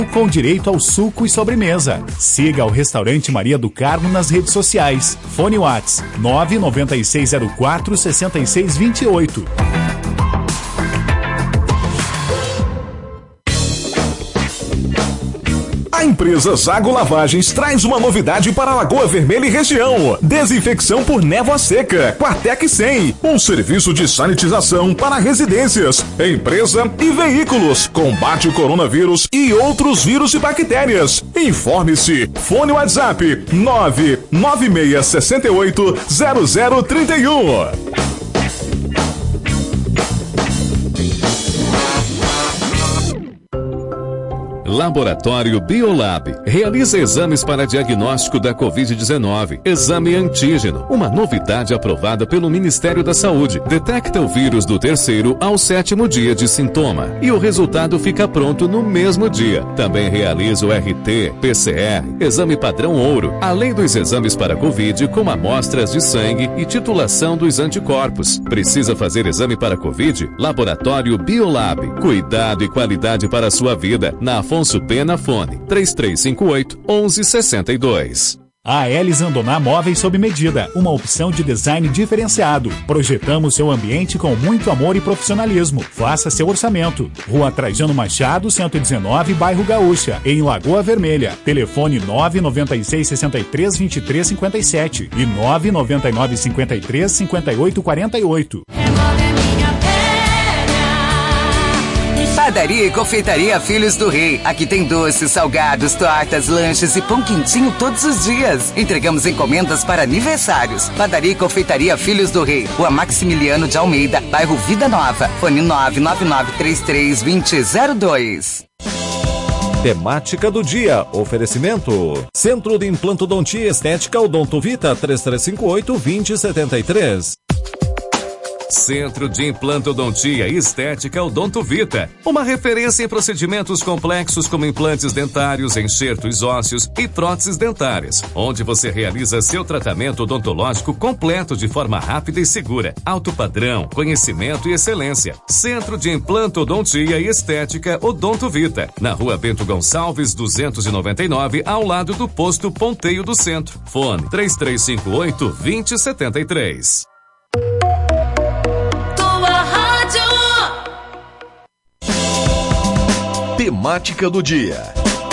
com direito ao suco e sobremesa. Siga o Restaurante Maria do Carmo nas redes sociais. Fone Whats 99604 6628. A empresa Zago Lavagens traz uma novidade para a Lagoa Vermelha e região. Desinfecção por névoa seca, Quartec 100. Um serviço de sanitização para residências, empresa e veículos. Combate o coronavírus e outros vírus e bactérias. Informe-se. Fone WhatsApp 996680031. Laboratório Biolab realiza exames para diagnóstico da Covid-19. Exame antígeno, uma novidade aprovada pelo Ministério da Saúde. Detecta o vírus do 3º ao 7º dia de sintoma e o resultado fica pronto no mesmo dia. Também realiza o RT, PCR, exame padrão ouro, além dos exames para Covid, como amostras de sangue e titulação dos anticorpos. Precisa fazer exame para Covid? Laboratório Biolab. Cuidado e qualidade para a sua vida. Na Afonso Pena, fone 3358-1162. A Elis Andoná Móveis sob medida, uma opção de design diferenciado. Projetamos seu ambiente com muito amor e profissionalismo. Faça seu orçamento. Rua Trajano Machado, 119, Bairro Gaúcha, em Lagoa Vermelha. Telefone 996632357 e 999535848. Padaria e Confeitaria Filhos do Rei. Aqui tem doces, salgados, tortas, lanches e pão quentinho todos os dias. Entregamos encomendas para aniversários. Padaria e Confeitaria Filhos do Rei. Rua Maximiliano de Almeida, bairro Vida Nova. Fone 999332002. Temática do dia. Oferecimento. Centro de Implantodontia Estética Odontovita 3358-2073. Centro de Implantodontia e Estética Odontovita. Uma referência em procedimentos complexos como implantes dentários, enxertos ósseos e próteses dentárias, onde você realiza seu tratamento odontológico completo de forma rápida e segura. Alto padrão, conhecimento e excelência. Centro de Implantodontia e Estética Odontovita. Na Rua Bento Gonçalves, 299, ao lado do posto Ponteio do Centro. Fone 3358-2073. Temática do dia.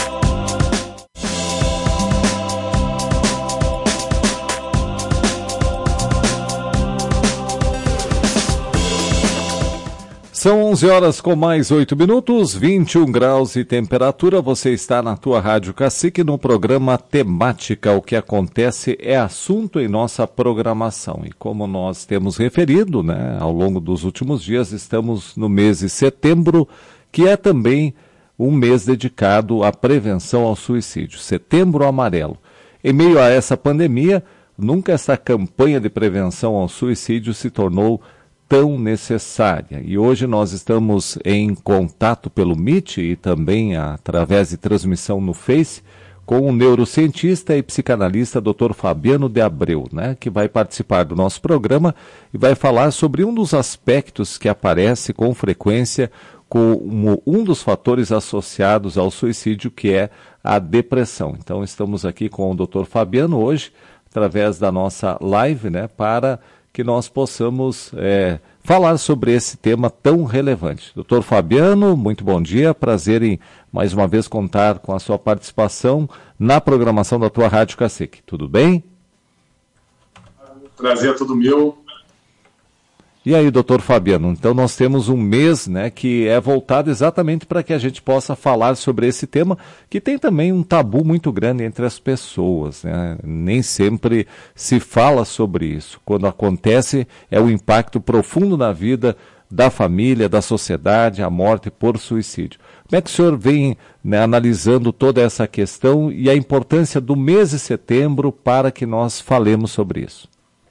São 11 horas com mais 8 minutos, 21 graus e temperatura. Você está na tua Rádio Cacique no programa Temática. O que acontece é assunto em nossa programação. E como nós temos referido, né, ao longo dos últimos dias, estamos no mês de setembro, que é também um mês dedicado à prevenção ao suicídio, Setembro Amarelo. Em meio a essa pandemia, nunca essa campanha de prevenção ao suicídio se tornou tão necessária. E hoje nós estamos em contato pelo Meet e também através de transmissão no Face com o neurocientista e psicanalista Dr. Fabiano de Abreu, né, que vai participar do nosso programa e vai falar sobre um dos aspectos que aparece com frequência como um dos fatores associados ao suicídio, que é a depressão. Então estamos aqui com o Dr. Fabiano hoje, através da nossa live, né, para que nós possamos falar sobre esse tema tão relevante. Dr. Fabiano, muito bom dia, prazer em mais uma vez contar com a sua participação na programação da tua Rádio Cacique. Tudo bem? Prazer é todo meu. E aí, doutor Fabiano, então nós temos um mês, né, que é voltado exatamente para que a gente possa falar sobre esse tema, que tem também um tabu muito grande entre as pessoas, né? Nem sempre se fala sobre isso. Quando acontece, é o impacto profundo na vida da família, da sociedade, a morte por suicídio. Como é que o senhor vem, né, analisando toda essa questão e a importância do mês de setembro para que nós falemos sobre isso?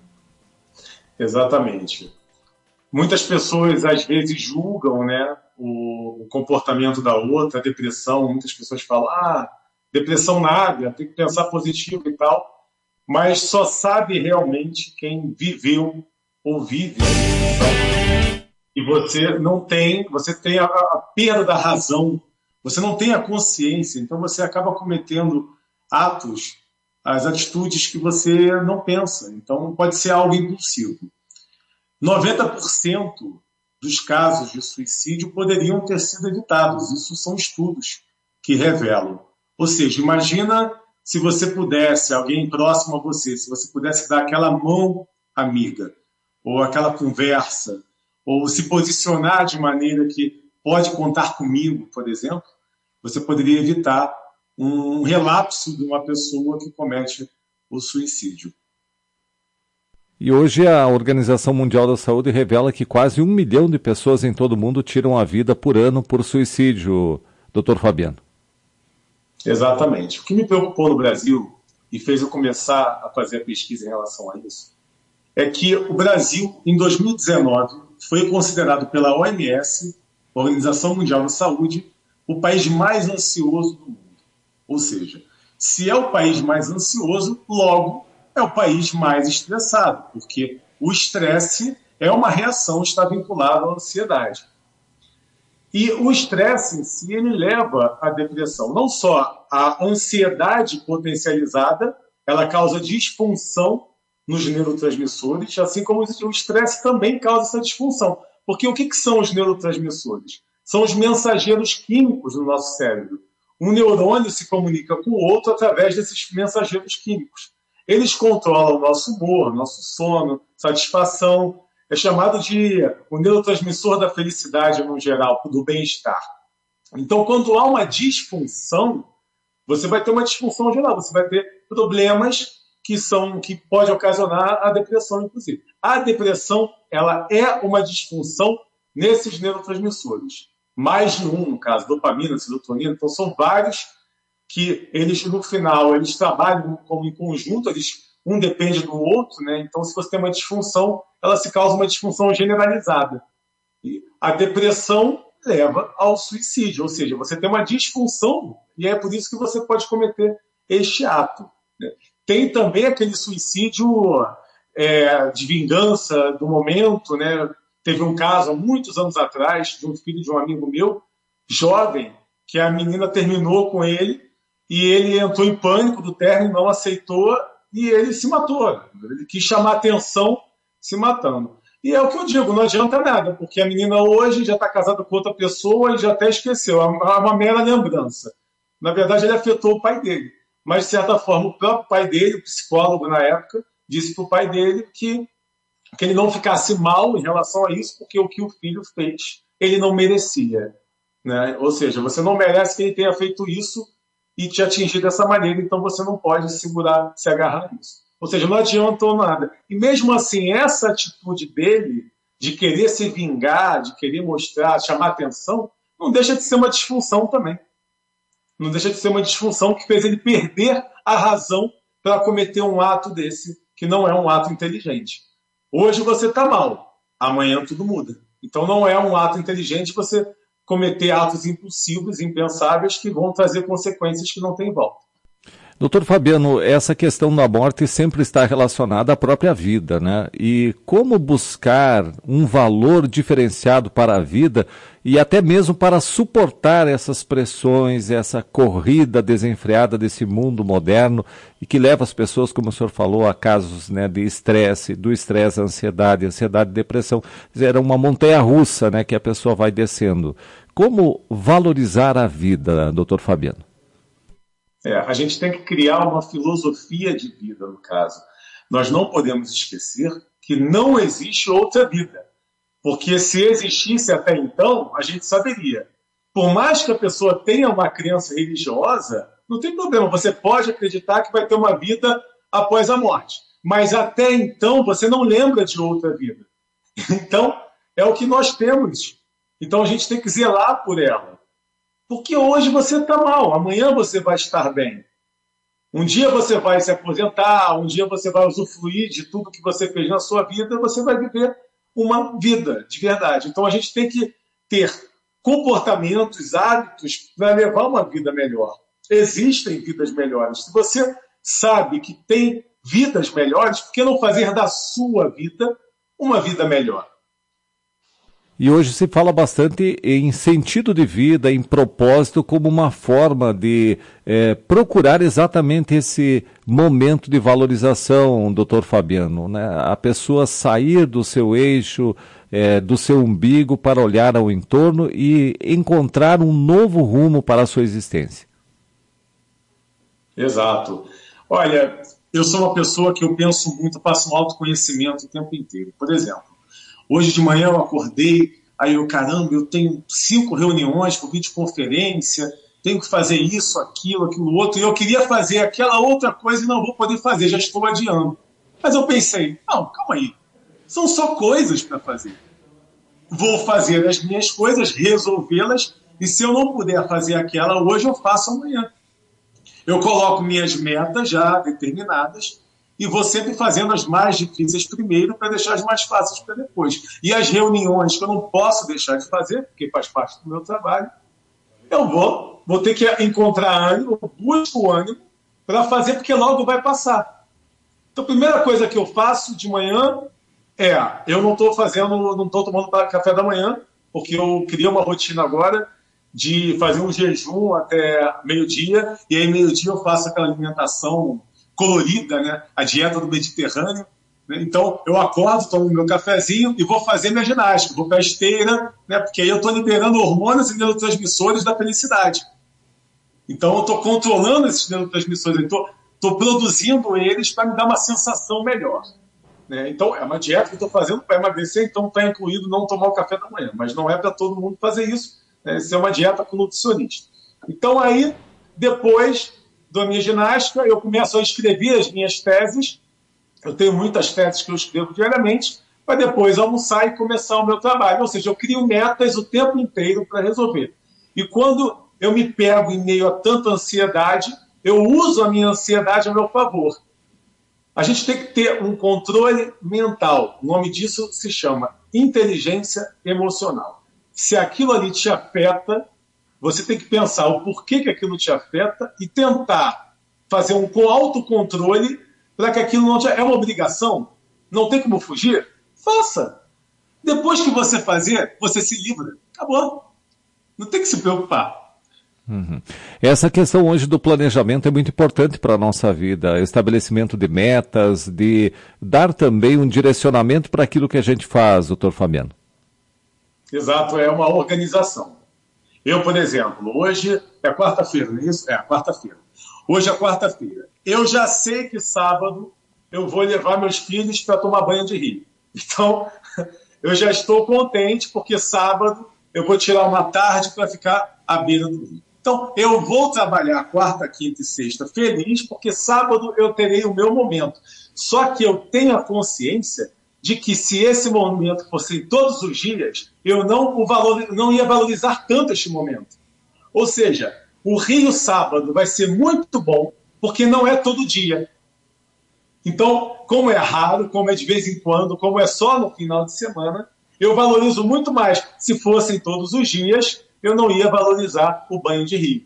Exatamente. Muitas pessoas, às vezes, julgam, né, o comportamento da outra, a depressão. Muitas pessoas falam, depressão nada, tem que pensar positivo e tal. Mas só sabe realmente quem viveu ou vive a depressão. E você não tem, você tem a perda da razão, você não tem a consciência, então você acaba cometendo atos, as atitudes que você não pensa. Então pode ser algo impulsivo. 90% dos casos de suicídio poderiam ter sido evitados. Isso são estudos que revelam. Ou seja, imagina se você pudesse, alguém próximo a você, se você pudesse dar aquela mão amiga, ou aquela conversa, ou se posicionar de maneira que pode contar comigo, por exemplo, você poderia evitar um relapso de uma pessoa que comete o suicídio. E hoje a Organização Mundial da Saúde revela que quase 1 milhão de pessoas em todo o mundo tiram a vida por ano por suicídio, Dr. Fabiano. Exatamente. O que me preocupou no Brasil e fez eu começar a fazer a pesquisa em relação a isso é que o Brasil, em 2019, foi considerado pela OMS, Organização Mundial da Saúde, o país mais ansioso do mundo. Ou seja, se é o país mais ansioso, logo é o país mais estressado, porque o estresse é uma reação, está vinculada à ansiedade. E o estresse em si, ele leva à depressão. Não só a ansiedade potencializada, ela causa disfunção nos neurotransmissores, assim como o estresse também causa essa disfunção. Porque o que são os neurotransmissores? São os mensageiros químicos do nosso cérebro. Um neurônio se comunica com o outro através desses mensageiros químicos. Eles controlam o nosso humor, nosso sono, satisfação. É chamado de o neurotransmissor da felicidade, no geral, do bem-estar. Então, quando há uma disfunção, você vai ter uma disfunção geral, você vai ter problemas que pode ocasionar a depressão, inclusive. A depressão, ela é uma disfunção nesses neurotransmissores. Mais de um, no caso, dopamina, serotonina, então são vários que eles, no final, eles trabalham como em conjunto, um depende do outro, né? Então, se você tem uma disfunção, ela se causa uma disfunção generalizada. E a depressão leva ao suicídio, ou seja, você tem uma disfunção e é por isso que você pode cometer este ato, né? Tem também aquele suicídio de vingança do momento, né? Teve um caso há muitos anos atrás de um filho de um amigo meu, jovem, que a menina terminou com ele e ele entrou em pânico do término, não aceitou e ele se matou. Ele quis chamar atenção se matando. E é o que eu digo, não adianta nada, porque a menina hoje já está casada com outra pessoa e já até esqueceu, é uma mera lembrança. Na verdade, ele afetou o pai dele. Mas, de certa forma, o próprio pai dele, o psicólogo na época, disse para o pai dele que ele não ficasse mal em relação a isso, porque o que o filho fez, ele não merecia, né? Ou seja, você não merece que ele tenha feito isso e te atingir dessa maneira, então você não pode se agarrar a isso. Ou seja, não adiantou nada. E mesmo assim, essa atitude dele, de querer se vingar, de querer mostrar, chamar atenção, não deixa de ser uma disfunção também. Não deixa de ser uma disfunção que fez ele perder a razão para cometer um ato desse, que não é um ato inteligente. Hoje você está mal, amanhã tudo muda. Então não é um ato inteligente você cometer atos impulsivos, impensáveis, que vão trazer consequências que não tem volta. Doutor Fabiano, essa questão da morte sempre está relacionada à própria vida, né? E como buscar um valor diferenciado para a vida e até mesmo para suportar essas pressões, essa corrida desenfreada desse mundo moderno e que leva as pessoas, como o senhor falou, a casos, né, de estresse, do estresse, ansiedade, depressão. Era uma montanha-russa, né, que a pessoa vai descendo. Como valorizar a vida, doutor Fabiano? A gente tem que criar uma filosofia de vida, no caso. Nós não podemos esquecer que não existe outra vida. Porque se existisse até então, a gente saberia. Por mais que a pessoa tenha uma crença religiosa, não tem problema. Você pode acreditar que vai ter uma vida após a morte. Mas até então, você não lembra de outra vida. Então, é o que nós temos. Então, a gente tem que zelar por ela. Porque hoje você está mal, amanhã você vai estar bem. Um dia você vai se aposentar, um dia você vai usufruir de tudo que você fez na sua vida, você vai viver uma vida de verdade. Então a gente tem que ter comportamentos, hábitos para levar uma vida melhor. Existem vidas melhores. Se você sabe que tem vidas melhores, por que não fazer da sua vida uma vida melhor? E hoje se fala bastante em sentido de vida, em propósito, como uma forma de procurar exatamente esse momento de valorização, doutor Fabiano, né? A pessoa sair do seu eixo, do seu umbigo para olhar ao entorno e encontrar um novo rumo para a sua existência. Exato. Olha, eu sou uma pessoa que eu penso muito, passo um autoconhecimento o tempo inteiro. Por exemplo, hoje de manhã eu acordei, aí eu tenho 5 reuniões por videoconferência, tenho que fazer isso, aquilo outro, e eu queria fazer aquela outra coisa e não vou poder fazer, já estou adiando. Mas eu pensei, não, calma aí, são só coisas para fazer. Vou fazer as minhas coisas, resolvê-las, e se eu não puder fazer aquela hoje, eu faço amanhã. Eu coloco minhas metas já determinadas e vou sempre fazendo as mais difíceis primeiro para deixar as mais fáceis para depois. E as reuniões que eu não posso deixar de fazer, porque faz parte do meu trabalho, eu vou ter que encontrar ânimo, busco ânimo para fazer, porque logo vai passar. Então, a primeira coisa que eu faço de manhã eu não estou tomando café da manhã, porque eu criei uma rotina agora de fazer um jejum até meio-dia, e aí meio-dia eu faço aquela alimentação colorida, né? A dieta do Mediterrâneo. Né? Então, eu acordo, tomo meu cafezinho e vou fazer minha ginástica, vou para a esteira, né? Porque aí eu estou liberando hormônios e neurotransmissores da felicidade. Então, eu estou controlando esses neurotransmissores, estou produzindo eles para me dar uma sensação melhor. Né? Então, é uma dieta que eu estou fazendo para emagrecer, então está incluído não tomar o café da manhã, mas não é para todo mundo fazer isso. Isso é uma dieta com nutricionista. Então, aí, depois da minha ginástica, eu começo a escrever as minhas teses. Eu tenho muitas teses que eu escrevo diariamente, para depois almoçar e começar o meu trabalho. Ou seja, eu crio metas o tempo inteiro para resolver. E quando eu me pego em meio a tanta ansiedade, eu uso a minha ansiedade a meu favor. A gente tem que ter um controle mental. O nome disso se chama inteligência emocional. Se aquilo ali te afeta, você tem que pensar o porquê que aquilo te afeta e tentar fazer um autocontrole para que aquilo não te... É uma obrigação? Não tem como fugir? Faça. Depois que você fazer, você se livra. Acabou. Não tem que se preocupar. Uhum. Essa questão hoje do planejamento é muito importante para a nossa vida, estabelecimento de metas, de dar também um direcionamento para aquilo que a gente faz, doutor Fabiano. Exato, é uma organização. Eu, por exemplo, hoje é quarta-feira, não é isso? É, quarta-feira. Hoje é quarta-feira. Eu já sei que sábado eu vou levar meus filhos para tomar banho de rio. Então, eu já estou contente, porque sábado eu vou tirar uma tarde para ficar à beira do rio. Então, eu vou trabalhar quarta, quinta e sexta feliz, porque sábado eu terei o meu momento. Só que eu tenho a consciência de que se esse momento fosse todos os dias, eu não ia valorizar tanto este momento. Ou seja, o Rio sábado vai ser muito bom, porque não é todo dia. Então, como é raro, como é de vez em quando, como é só no final de semana, eu valorizo muito mais. Se fossem todos os dias, eu não ia valorizar o banho de rio.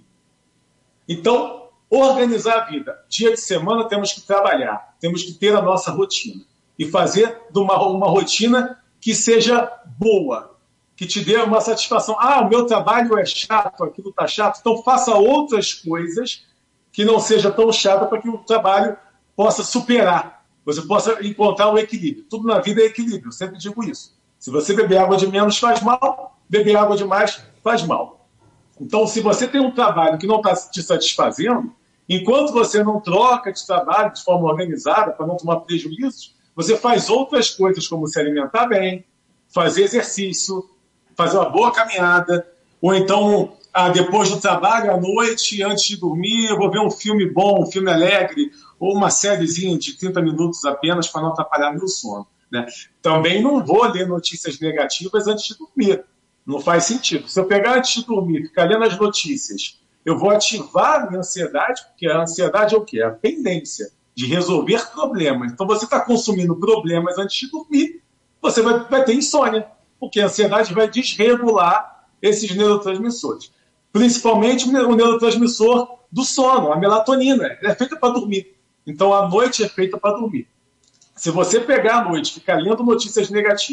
Então, organizar a vida. Dia de semana temos que trabalhar, temos que ter a nossa rotina. E fazer de uma rotina que seja boa, que te dê uma satisfação. O meu trabalho é chato, aquilo está chato, então faça outras coisas que não seja tão chato para que o trabalho possa superar, você possa encontrar o equilíbrio. Tudo na vida é equilíbrio, eu sempre digo isso. Se você beber água de menos faz mal, beber água de mais faz mal. Então, se você tem um trabalho que não está te satisfazendo, enquanto você não troca de trabalho de forma organizada, para não tomar prejuízos, você faz outras coisas, como se alimentar bem, fazer exercício, fazer uma boa caminhada, ou então, depois do trabalho, à noite, antes de dormir, eu vou ver um filme bom, um filme alegre, ou uma sériezinha de 30 minutos apenas para não atrapalhar meu sono. Né? Também não vou ler notícias negativas antes de dormir. Não faz sentido. Se eu pegar antes de dormir, ficar lendo as notícias, eu vou ativar a minha ansiedade, porque a ansiedade é o quê? É a pendência de resolver problemas. Então, você está consumindo problemas antes de dormir, você vai ter insônia, porque a ansiedade vai desregular esses neurotransmissores. Principalmente o neurotransmissor do sono, a melatonina. Ela é feita para dormir. Então, a noite é feita para dormir. Se você pegar a noite e ficar lendo notícias negativas,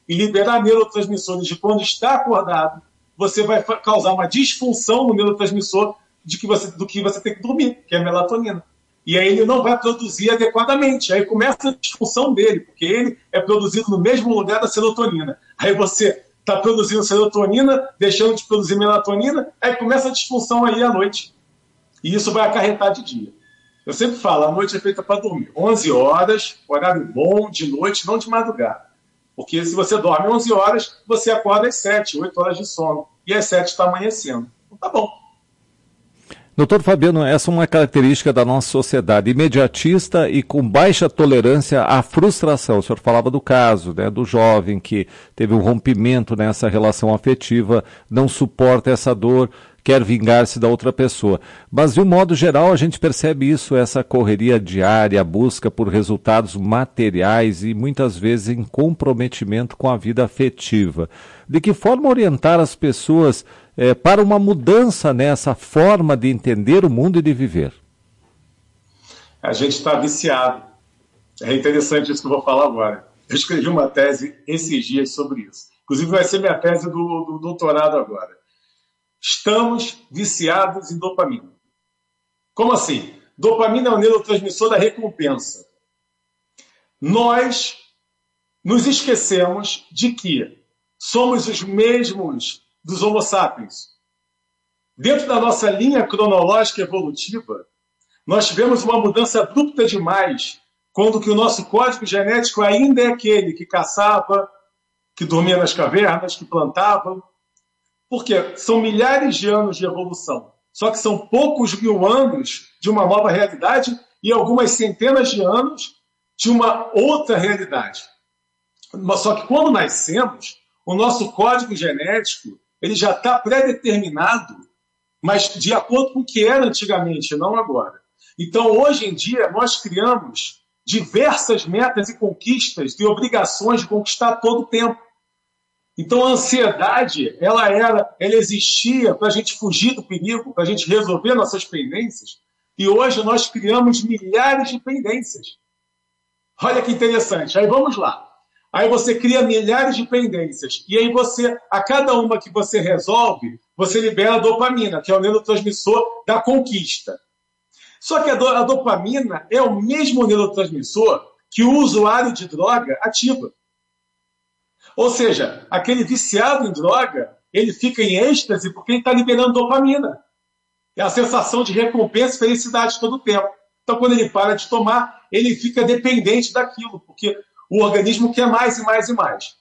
e liberar neurotransmissores de quando está acordado, você vai causar uma disfunção no neurotransmissor do que você tem que dormir, que é a melatonina. E aí ele não vai produzir adequadamente. Aí começa a disfunção dele, porque ele é produzido no mesmo lugar da serotonina. Aí você está produzindo serotonina, deixando de produzir melatonina, aí começa a disfunção aí à noite. E isso vai acarretar de dia. Eu sempre falo, a noite é feita para dormir. 11 horas, horário bom, de noite, não de madrugada. Porque se você dorme 11 horas, você acorda às 7, 8 horas de sono. E às 7 está amanhecendo. Então tá bom. Doutor Fabiano, essa é uma característica da nossa sociedade imediatista e com baixa tolerância à frustração. O senhor falava do caso, né, do jovem que teve um rompimento nessa relação afetiva, não suporta essa dor, quer vingar-se da outra pessoa. Mas, de um modo geral, a gente percebe isso, essa correria diária, a busca por resultados materiais e, muitas vezes, em comprometimento com a vida afetiva. De que forma orientar as pessoas para uma mudança nessa forma de entender o mundo e de viver? A gente está viciado. É interessante isso que eu vou falar agora. Eu escrevi uma tese esses dias sobre isso. Inclusive, vai ser minha tese do doutorado agora. Estamos viciados em dopamina. Como assim? Dopamina é o neurotransmissor da recompensa. Nós nos esquecemos de que somos os mesmos dos Homo sapiens. Dentro da nossa linha cronológica evolutiva, nós tivemos uma mudança abrupta demais quando que o nosso código genético ainda é aquele que caçava, que dormia nas cavernas, que plantava. Porque são milhares de anos de evolução. Só que são poucos mil anos de uma nova realidade e algumas centenas de anos de uma outra realidade. Só que quando nascemos, o nosso código genético ele já está pré-determinado, mas de acordo com o que era antigamente, não agora. Então, hoje em dia, nós criamos diversas metas e conquistas e obrigações de conquistar todo o tempo. Então, a ansiedade, ela existia para a gente fugir do perigo, para a gente resolver nossas pendências. E hoje nós criamos milhares de pendências. Olha que interessante. Aí vamos lá. Aí você cria milhares de pendências. E aí você, a cada uma que você resolve, você libera a dopamina, que é o neurotransmissor da conquista. Só que a dopamina é o mesmo neurotransmissor que o usuário de droga ativa. Ou seja, aquele viciado em droga, ele fica em êxtase porque ele está liberando dopamina. É a sensação de recompensa e felicidade todo o tempo. Então, quando ele para de tomar, ele fica dependente daquilo, porque o organismo quer mais e mais e mais.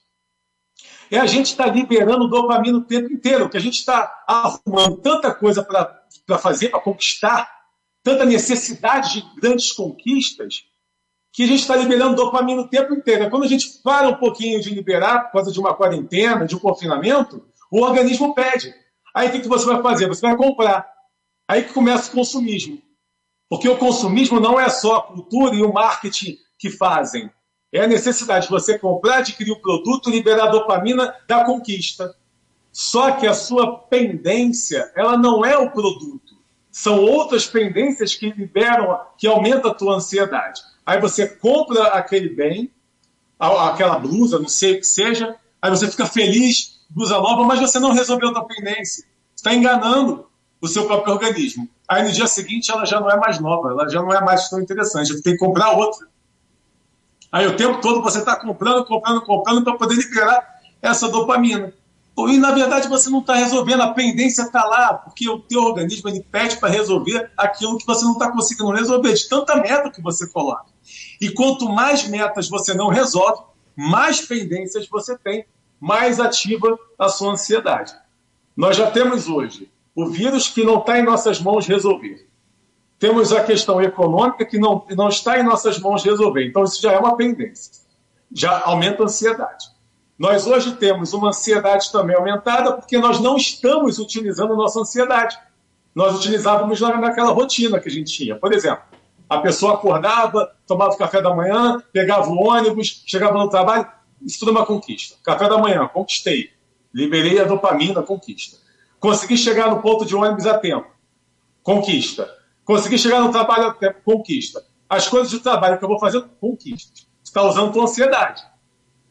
E a gente está liberando dopamina o tempo inteiro, porque a gente está arrumando tanta coisa para fazer, para conquistar, tanta necessidade de grandes conquistas, que a gente está liberando dopamina o tempo inteiro. Quando a gente para um pouquinho de liberar, por causa de uma quarentena, de um confinamento, o organismo pede. Aí o que você vai fazer? Você vai comprar. Aí que começa o consumismo. Porque o consumismo não é só a cultura e o marketing que fazem. É a necessidade de você comprar, adquirir o produto, liberar a dopamina da conquista. Só que a sua pendência, ela não é o produto. São outras pendências que liberam, que aumentam a tua ansiedade. Aí você compra aquele bem, aquela blusa, não sei o que seja, aí você fica feliz, blusa nova, mas você não resolveu a tua pendência. Você está enganando o seu próprio organismo. Aí no dia seguinte ela já não é mais nova, ela já não é mais tão interessante, você tem que comprar outra. Aí o tempo todo você está comprando para poder liberar essa dopamina. E na verdade você não está resolvendo, a pendência está lá, porque o teu organismo ele pede para resolver aquilo que você não está conseguindo resolver, de tanta meta que você coloca. E quanto mais metas você não resolve, mais pendências você tem, mais ativa a sua ansiedade. Nós já temos hoje o vírus que não está em nossas mãos resolver. Temos a questão econômica que não está em nossas mãos resolver. Então isso já é uma pendência. Já aumenta a ansiedade. Nós hoje temos uma ansiedade também aumentada porque nós não estamos utilizando a nossa ansiedade. Nós utilizávamos naquela rotina que a gente tinha. Por exemplo, a pessoa acordava, tomava café da manhã, pegava o ônibus, chegava no trabalho, isso tudo é uma conquista. Café da manhã, conquistei. Liberei a dopamina, conquista. Consegui chegar no ponto de ônibus a tempo, conquista. Consegui chegar no trabalho a tempo, conquista. As coisas de trabalho que eu vou fazer, conquista. Você está usando a tua ansiedade.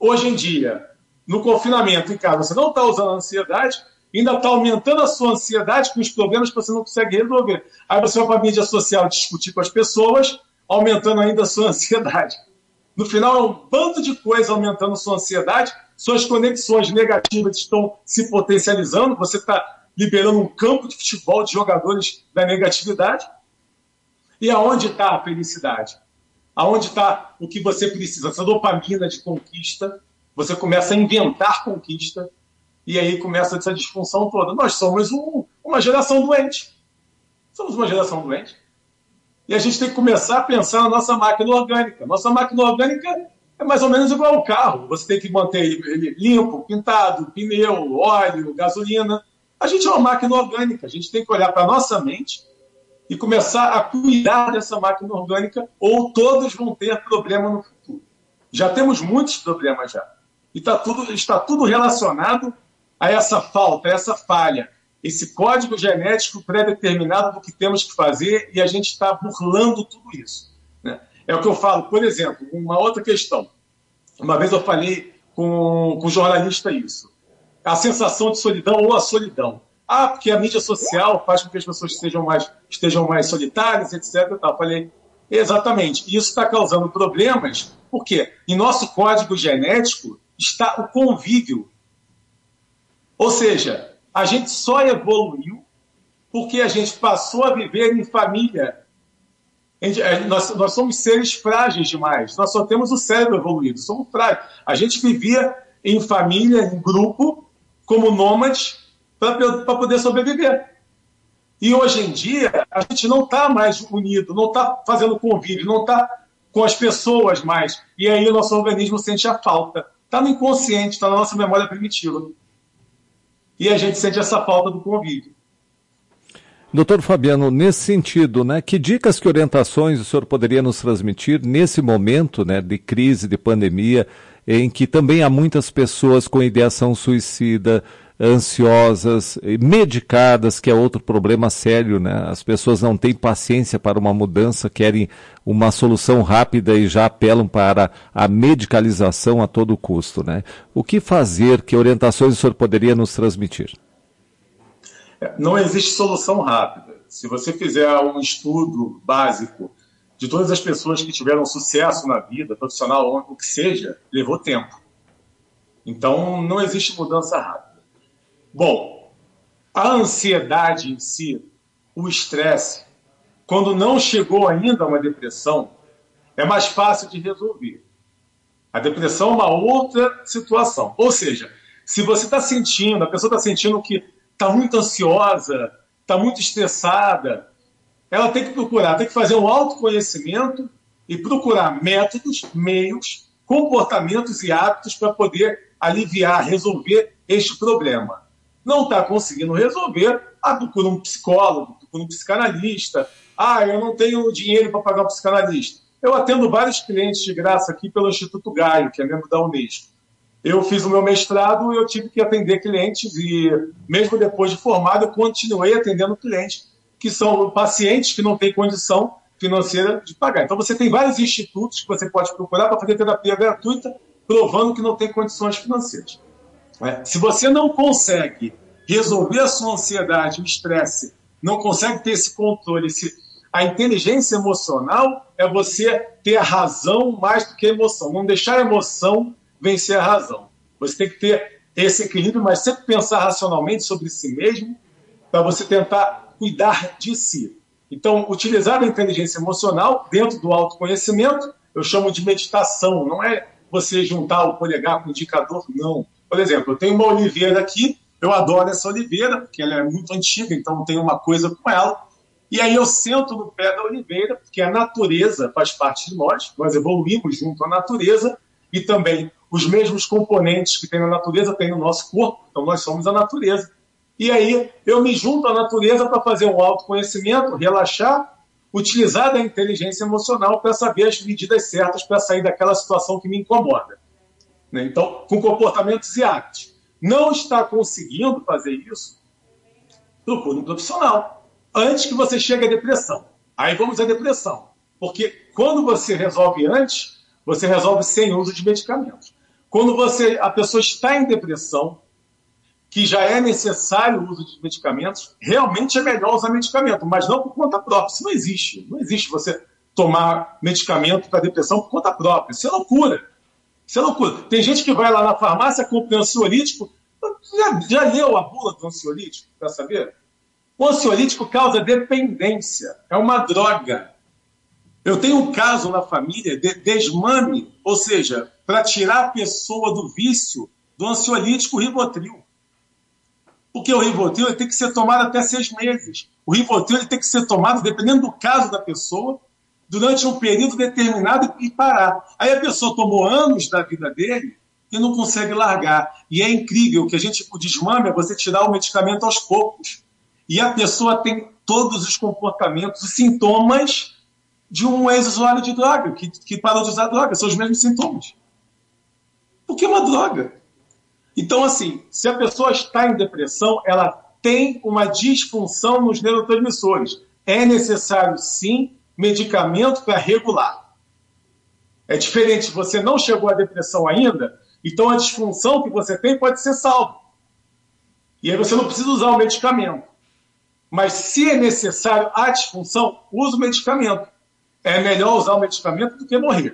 hoje em dia, no confinamento em casa, você não está usando a ansiedade, ainda está aumentando a sua ansiedade com os problemas que você não consegue resolver. Aí você vai para a mídia social discutir com as pessoas, aumentando ainda a sua ansiedade. No final, é um bando de coisas aumentando a sua ansiedade, suas conexões negativas estão se potencializando, você está liberando um campo de futebol de jogadores da negatividade. E aonde está a felicidade? Aonde está o que você precisa? Essa dopamina de conquista, você começa a inventar conquista, e aí começa essa disfunção toda. Nós somos uma geração doente. Somos uma geração doente. E a gente tem que começar a pensar na nossa máquina orgânica. Nossa máquina orgânica é mais ou menos igual ao carro. Você tem que manter ele limpo, pintado, pneu, óleo, gasolina. A gente é uma máquina orgânica. A gente tem que olhar para a nossa mente e começar a cuidar dessa máquina orgânica, ou todos vão ter problema no futuro. Já temos muitos problemas já. E está tudo relacionado a essa falta, a essa falha, esse código genético pré-determinado do que temos que fazer, e a gente está burlando tudo isso, né? É o que eu falo, por exemplo, uma outra questão. Uma vez eu falei com um jornalista isso. A sensação de solidão ou a solidão. Porque a mídia social faz com que as pessoas estejam mais solitárias, etc. Eu falei, exatamente. Isso está causando problemas, porque em nosso código genético está o convívio. Ou seja, a gente só evoluiu porque a gente passou a viver em família. Nós somos seres frágeis demais. Nós só temos o cérebro evoluído. Somos frágeis. A gente vivia em família, em grupo, como nômades, para poder sobreviver. E hoje em dia, a gente não está mais unido, não está fazendo convívio, não está com as pessoas mais. E aí o nosso organismo sente a falta. Está no inconsciente, está na nossa memória primitiva. E a gente sente essa falta do convívio. Doutor Fabiano, nesse sentido, né, que dicas, que orientações o senhor poderia nos transmitir nesse momento, né, de crise, de pandemia, em que também há muitas pessoas com ideação suicida, ansiosas, medicadas, que é outro problema sério, né? As pessoas não têm paciência para uma mudança, querem uma solução rápida e já apelam para a medicalização a todo custo, né? O que fazer, que orientações o senhor poderia nos transmitir? Não existe solução rápida. Se você fizer um estudo básico de todas as pessoas que tiveram sucesso na vida, profissional, o que seja, levou tempo. Então, não existe mudança rápida. Bom, a ansiedade em si, o estresse, quando não chegou ainda a uma depressão, é mais fácil de resolver. A depressão é uma outra situação. Ou seja, se você está sentindo, a pessoa está sentindo que está muito ansiosa, está muito estressada, ela tem que procurar, tem que fazer um autoconhecimento e procurar métodos, meios, comportamentos e hábitos para poder aliviar, resolver este problema. Não está conseguindo resolver, procura um psicólogo, procura um psicanalista. Eu não tenho dinheiro para pagar um psicanalista. Eu atendo vários clientes de graça aqui pelo Instituto Gaio, que é membro da Unesco. Eu fiz o meu mestrado e eu tive que atender clientes e, mesmo depois de formado, eu continuei atendendo clientes que são pacientes que não têm condição financeira de pagar. Então, você tem vários institutos que você pode procurar para fazer terapia gratuita, provando que não tem condições financeiras. Se você não consegue resolver a sua ansiedade, o estresse, não consegue ter esse controle, a inteligência emocional é você ter a razão mais do que a emoção. Não deixar a emoção vencer a razão. Você tem que ter esse equilíbrio, mas sempre pensar racionalmente sobre si mesmo para você tentar cuidar de si. Então, utilizar a inteligência emocional dentro do autoconhecimento, eu chamo de meditação. Não é você juntar o polegar com o indicador, não. Por exemplo, eu tenho uma oliveira aqui, eu adoro essa oliveira, porque ela é muito antiga, então tem uma coisa com ela. E aí eu sento no pé da oliveira, porque a natureza faz parte de nós evoluímos junto à natureza, e também os mesmos componentes que tem na natureza tem no nosso corpo, então nós somos a natureza. E aí eu me junto à natureza para fazer um autoconhecimento, relaxar, utilizar da inteligência emocional para saber as medidas certas para sair daquela situação que me incomoda. Então, com comportamentos e hábitos. Não está conseguindo fazer isso? Procure um profissional. Antes que você chegue à depressão. Aí vamos à depressão. Porque quando você resolve antes, você resolve sem uso de medicamentos. quando a pessoa está em depressão, que já é necessário o uso de medicamentos, realmente é melhor usar medicamento, mas não por conta própria. Isso não existe. Não existe você tomar medicamento para depressão por conta própria. Isso é loucura. Isso é loucura. Tem gente que vai lá na farmácia, compra um ansiolítico. Já leu a bula do ansiolítico, para saber? O ansiolítico causa dependência. É uma droga. Eu tenho um caso na família de desmame, ou seja, para tirar a pessoa do vício do ansiolítico Rivotril. Porque o Rivotril ele tem que ser tomado até 6 meses. O Rivotril ele tem que ser tomado, dependendo do caso da pessoa, durante um período determinado e parar. Aí a pessoa tomou anos da vida dele e não consegue largar. E é incrível que o desmame é você tirar o medicamento aos poucos. E a pessoa tem todos os comportamentos, os sintomas de um ex-usuário de droga, que parou de usar droga, são os mesmos sintomas. Porque é uma droga. Então, assim, se a pessoa está em depressão, ela tem uma disfunção nos neurotransmissores. É necessário, sim, medicamento para regular. É diferente, se você não chegou à depressão ainda, então a disfunção que você tem pode ser salva. E aí você não precisa usar o medicamento. Mas se é necessário a disfunção, use o medicamento. É melhor usar o medicamento do que morrer.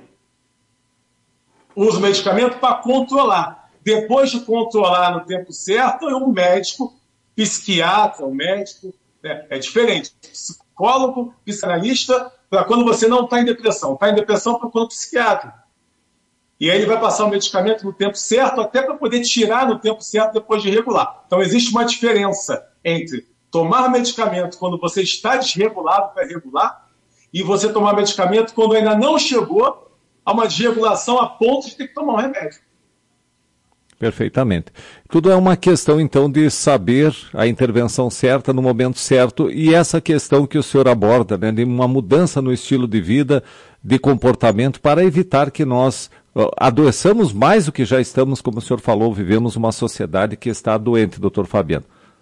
Use o medicamento para controlar. Depois de controlar no tempo certo, um médico, psiquiatra, um médico, é diferente. Psicólogo, psicanalista, para quando você não está em depressão. Está em depressão, procura um psiquiatra. E aí ele vai passar o medicamento no tempo certo, até para poder tirar no tempo certo depois de regular. Então existe uma diferença entre tomar medicamento quando você está desregulado para regular e você tomar medicamento quando ainda não chegou a uma desregulação a ponto de ter que tomar um remédio. Perfeitamente. Tudo é uma questão, então, de saber a intervenção certa no momento certo e essa questão que o senhor aborda, né, de uma mudança no estilo de vida, de comportamento, para evitar que nós adoeçamos mais do que já estamos, como o senhor falou, vivemos uma sociedade que está doente, doutor Fabiano.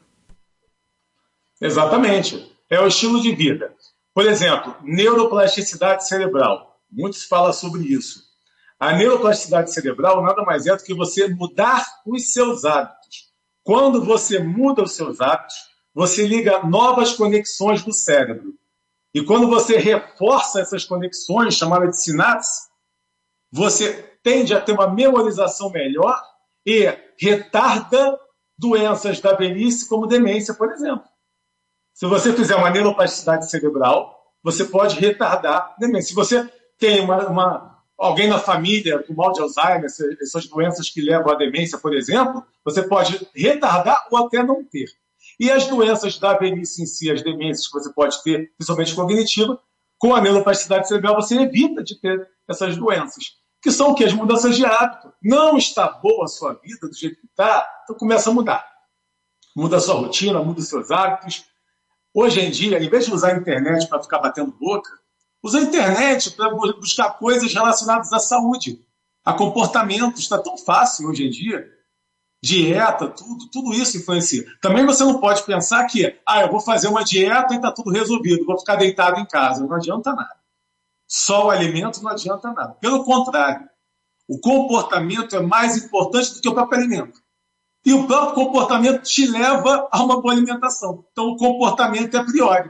Exatamente. É o estilo de vida. Por exemplo, neuroplasticidade cerebral. Muito se fala sobre isso. A neuroplasticidade cerebral nada mais é do que você mudar os seus hábitos. Quando você muda os seus hábitos, você liga novas conexões do cérebro. E quando você reforça essas conexões, chamada de sinapse, você tende a ter uma memorização melhor e retarda doenças da velhice, como demência, por exemplo. Se você fizer uma neuroplasticidade cerebral, você pode retardar demência. Se você tem alguém na família com mal de Alzheimer, essas doenças que levam à demência, por exemplo, você pode retardar ou até não ter. E as doenças da velhice em si, as demências que você pode ter, principalmente cognitiva, com a neuroplasticidade cerebral você evita de ter essas doenças. Que são o quê? As mudanças de hábito. Não está boa a sua vida do jeito que está, então começa a mudar. Muda a sua rotina, muda os seus hábitos. Hoje em dia, em vez de usar a internet para ficar batendo boca, usa a internet para buscar coisas relacionadas à saúde, a comportamento. Está tão fácil hoje em dia. Dieta, tudo isso influencia. Também você não pode pensar que eu vou fazer uma dieta e está tudo resolvido, vou ficar deitado em casa. Não adianta nada. Só o alimento não adianta nada. Pelo contrário, o comportamento é mais importante do que o próprio alimento. E o próprio comportamento te leva a uma boa alimentação. Então o comportamento é a priori.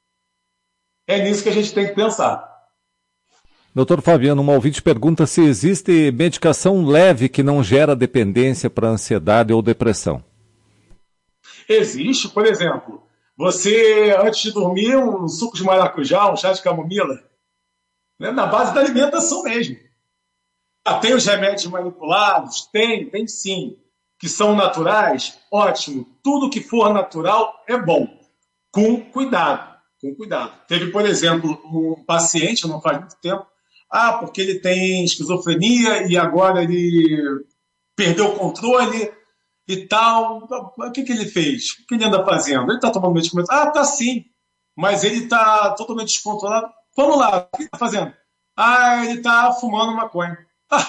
É nisso que a gente tem que pensar. Doutor Fabiano, uma ouvinte pergunta se existe medicação leve que não gera dependência para ansiedade ou depressão. Existe, por exemplo, você, antes de dormir, um suco de maracujá, um chá de camomila, né, na base da alimentação mesmo. Tem os remédios manipulados? Tem sim. Que são naturais? Ótimo. Tudo que for natural é bom. Com cuidado. Teve, por exemplo, um paciente, não faz muito tempo, porque ele tem esquizofrenia e agora ele perdeu o controle e tal. O que ele fez? O que ele anda fazendo? Ele está tomando medicamento? Tá sim. Mas ele está totalmente descontrolado. Vamos lá, o que ele está fazendo? Ele está fumando maconha.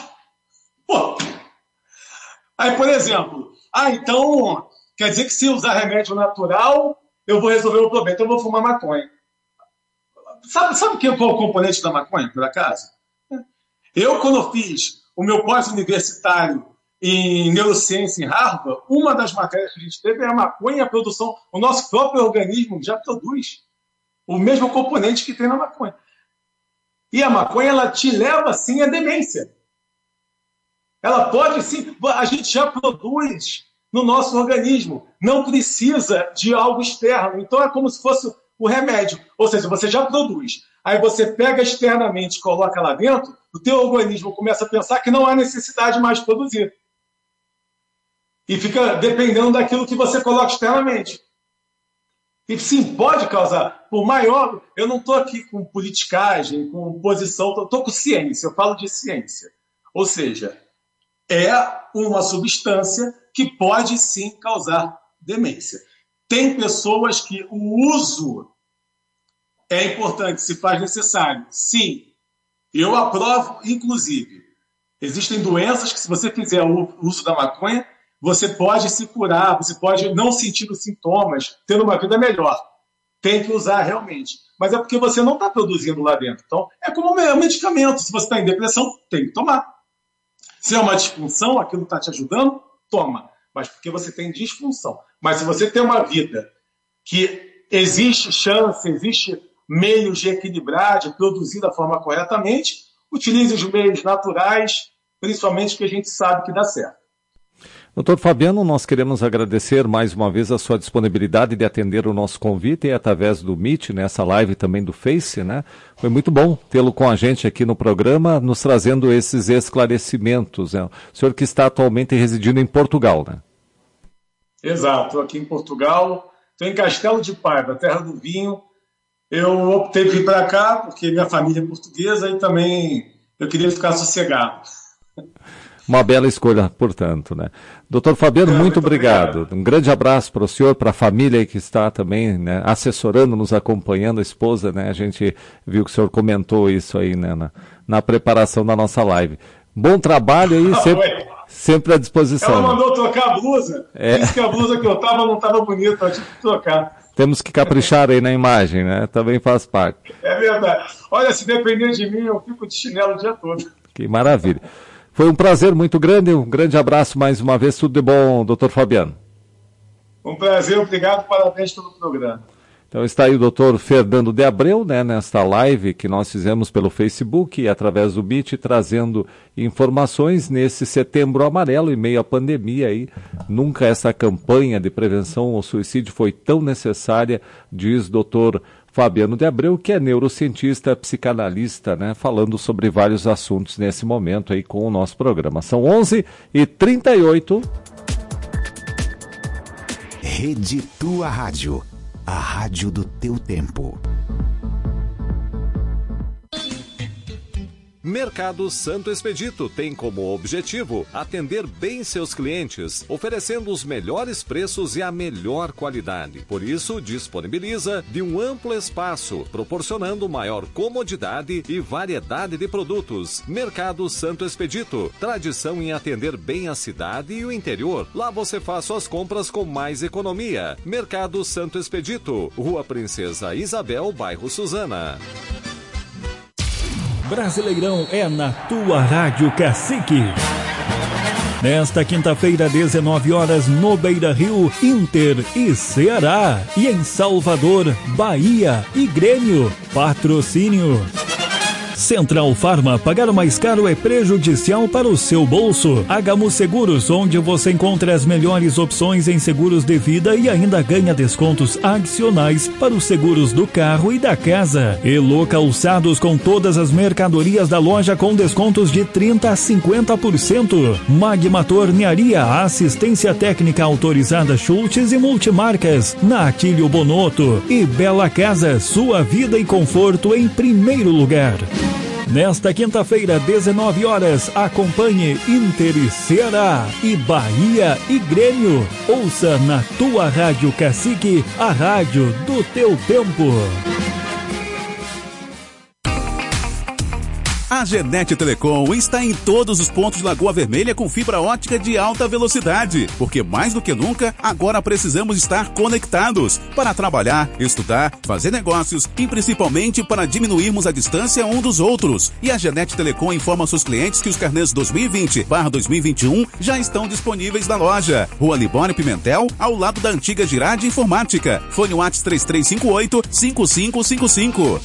Pô! Aí, por exemplo, então quer dizer que se usar remédio natural, eu vou resolver o problema, então eu vou fumar maconha. Sabe qual é o componente da maconha, por acaso? Eu, quando eu fiz o meu pós-universitário em neurociência em Harvard, uma das matérias que a gente teve é a maconha e a produção. O nosso próprio organismo já produz o mesmo componente que tem na maconha. E a maconha, ela te leva, sim, à demência. Ela pode, sim, a gente já produz no nosso organismo. Não precisa de algo externo. Então, é como se fosse o remédio. Ou seja, você já produz. Aí você pega externamente e coloca lá dentro, o teu organismo começa a pensar que não há necessidade mais de produzir. E fica dependendo daquilo que você coloca externamente. E sim, pode causar, por maior... Eu não estou aqui com politicagem, com posição, estou com ciência, eu falo de ciência. Ou seja, é uma substância que pode sim causar demência. Tem pessoas que o uso é importante, se faz necessário. Sim, eu aprovo, inclusive. Existem doenças que, se você fizer o uso da maconha, você pode se curar, você pode não sentir os sintomas, tendo uma vida melhor. Tem que usar realmente. Mas é porque você não está produzindo lá dentro. Então, é como um medicamento. Se você está em depressão, tem que tomar. Se é uma disfunção, aquilo está te ajudando, toma. Mas porque você tem disfunção. Mas se você tem uma vida que existe chance, existe meios de equilibrar, de produzir da forma corretamente, utilize os meios naturais, principalmente que a gente sabe que dá certo. Doutor Fabiano, nós queremos agradecer mais uma vez a sua disponibilidade de atender o nosso convite e através do Meet, nessa live também do Face, né? Foi muito bom tê-lo com a gente aqui no programa, nos trazendo esses esclarecimentos, né? O senhor que está atualmente residindo em Portugal, né? Exato, estou aqui em Portugal, estou em Castelo de Paiva, terra do vinho. Eu optei por vir para cá porque minha família é portuguesa e também eu queria ficar sossegado. Uma bela escolha, portanto, né? Doutor Fabiano, muito obrigado. Um grande abraço para o senhor, para a família que está também, né, assessorando, nos acompanhando, a esposa, né? A gente viu que o senhor comentou isso aí, né, na preparação da nossa live. Bom trabalho aí, sempre à disposição. Ela mandou trocar a blusa, disse que a blusa que eu estava não estava bonita, eu tive que trocar. Temos que caprichar aí na imagem, né? Também faz parte. É verdade. Olha, se depender de mim, eu fico de chinelo o dia todo. Que maravilha. Foi um prazer muito grande, um grande abraço mais uma vez, tudo de bom, doutor Fabiano. Um prazer, obrigado, parabéns pelo programa. Então está aí o doutor Fernando de Abreu, né, nesta live que nós fizemos pelo Facebook e através do Meet, trazendo informações nesse setembro amarelo, em meio à pandemia. Aí. Nunca essa campanha de prevenção ao suicídio foi tão necessária, diz doutor Fabiano de Abreu, que é neurocientista, psicanalista, né, falando sobre vários assuntos nesse momento aí com o nosso programa. São 11h38. Rede Tua Rádio, a rádio do teu tempo. Mercado Santo Expedito tem como objetivo atender bem seus clientes, oferecendo os melhores preços e a melhor qualidade. Por isso, disponibiliza de um amplo espaço, proporcionando maior comodidade e variedade de produtos. Mercado Santo Expedito, tradição em atender bem a cidade e o interior. Lá você faz suas compras com mais economia. Mercado Santo Expedito, Rua Princesa Isabel, bairro Suzana. Brasileirão é na tua Rádio Cacique. Nesta quinta-feira, 19 horas, no Beira-Rio, Inter e Ceará. E em Salvador, Bahia e Grêmio. Patrocínio Central Farma. Pagar mais caro é prejudicial para o seu bolso. Hagamos Seguros, onde você encontra as melhores opções em seguros de vida e ainda ganha descontos adicionais para os seguros do carro e da casa. Elo Calçados, com todas as mercadorias da loja com descontos de 30% a 50%. Magma Tornearia, assistência técnica autorizada Schultz e multimarcas. Na Atílio Bonotto e Bela Casa, sua vida e conforto em primeiro lugar. Nesta quinta-feira, 19 horas, acompanhe Inter e Ceará e Bahia e Grêmio. Ouça na tua Rádio Cacique, a rádio do teu tempo. A Genet Telecom está em todos os pontos de Lagoa Vermelha com fibra ótica de alta velocidade, porque mais do que nunca, agora precisamos estar conectados para trabalhar, estudar, fazer negócios e principalmente para diminuirmos a distância um dos outros. E a Genet Telecom informa seus clientes que os carnês 2020/2021 já estão disponíveis na loja. Rua Libório Pimentel, ao lado da antiga Girardi Informática. Fone WhatsApp 3358-5555.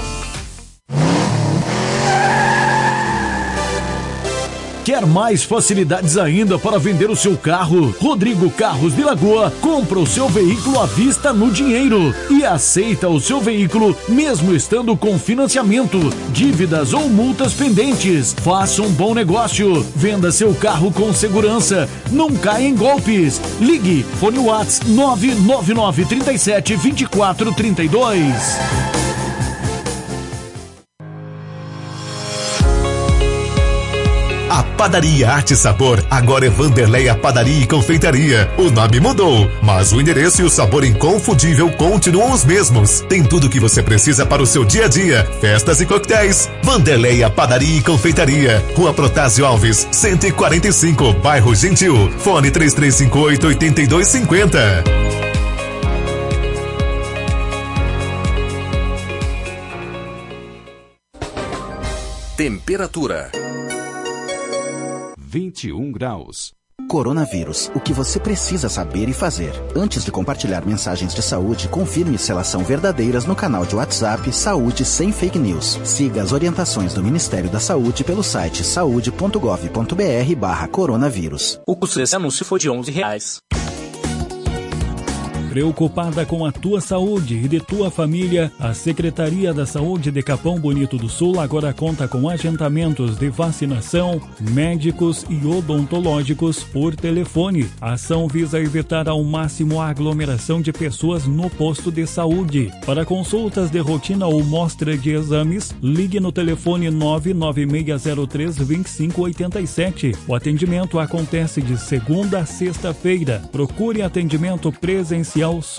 Quer mais facilidades ainda para vender o seu carro? Rodrigo Carros de Lagoa compra o seu veículo à vista no dinheiro e aceita o seu veículo mesmo estando com financiamento, dívidas ou multas pendentes. Faça um bom negócio. Venda seu carro com segurança. Não caia em golpes. Ligue. Fone WhatsApp 999372432. A Padaria Arte e Sabor agora é Vanderleia Padaria e Confeitaria. O nome mudou, mas o endereço e o sabor inconfundível continuam os mesmos. Tem tudo o que você precisa para o seu dia a dia, festas e coquetéis. Vanderleia Padaria e Confeitaria, Rua Protásio Alves, 145, Bairro Gentil. Fone 3358-8250. Temperatura 21 graus. Coronavírus, o que você precisa saber e fazer. Antes de compartilhar mensagens de saúde, confirme se elas são verdadeiras no canal de WhatsApp Saúde Sem Fake News. Siga as orientações do Ministério da Saúde pelo site saude.gov.br/coronavírus. O custo desse anúncio foi de R$11. Preocupada com a tua saúde e de tua família, a Secretaria da Saúde de Capão Bonito do Sul agora conta com agendamentos de vacinação, médicos e odontológicos por telefone. A ação visa evitar ao máximo a aglomeração de pessoas no posto de saúde. Para consultas de rotina ou mostra de exames, ligue no telefone 99603-2587. O atendimento acontece de segunda a sexta-feira. Procure atendimento presencial